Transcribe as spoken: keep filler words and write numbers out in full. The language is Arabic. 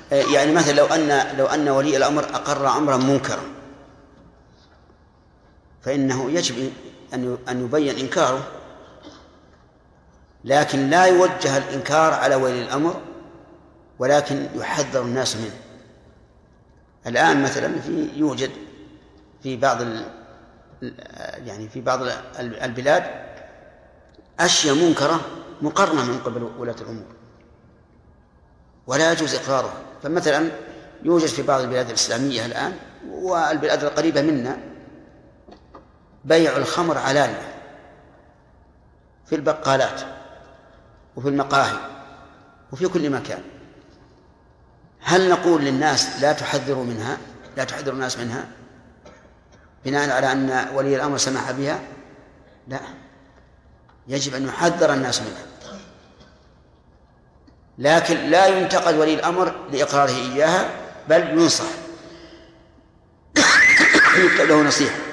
يعني مثلا لو أن لو أن ولي الأمر أقر أمرا منكرا فإنه يجب أن أن يبين إنكاره، لكن لا يوجه الإنكار على ولي الأمر، ولكن يحذر الناس منه. الآن مثلا في يوجد في بعض ال يعني في بعض البلاد أشياء منكرة مقرنة من قبل ولاة الأمور ولا يجوز إقرارها. فمثلا يوجد في بعض البلاد الإسلامية الآن والبلاد القريبة منا بيع الخمر علانية في البقالات وفي المقاهي وفي كل مكان. هل نقول للناس لا تحذروا منها، لا تحذروا الناس منها بناء على أن ولي الأمر سمح بها؟ لا، يجب أن يحذر الناس منها، لكن لا ينتقد ولي الأمر لإقراره إياها، بل ينصح له نصيحة.